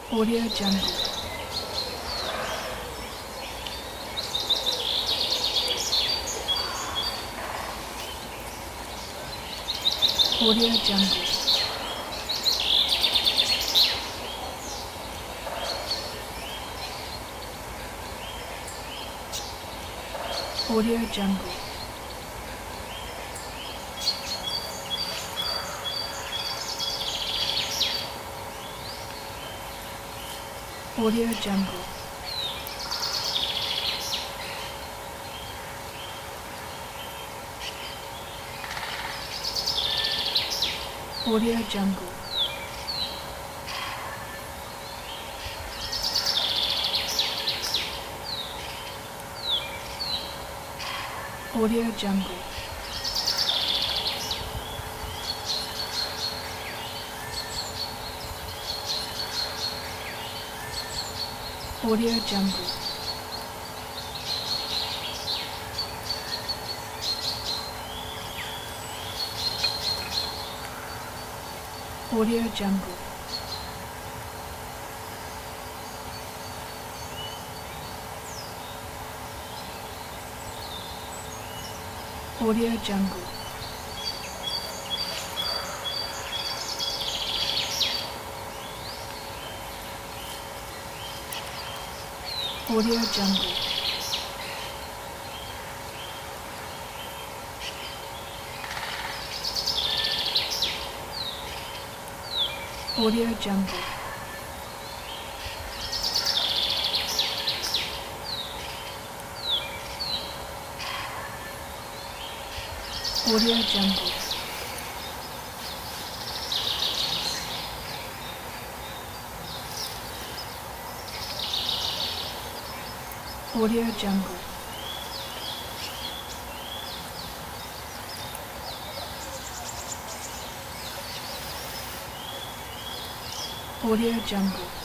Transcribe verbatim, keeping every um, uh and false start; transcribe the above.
Audio Jungle. Audio Jungle. Audio Jungle. Audio Jungle. Audio Jungle. Audio Jungle. Audio Jungle. Audio Jungle. Audio Jungle. Audio Jungle. Audio Jungle. Audio Jungle. Audio Jungle. Audio Jungle.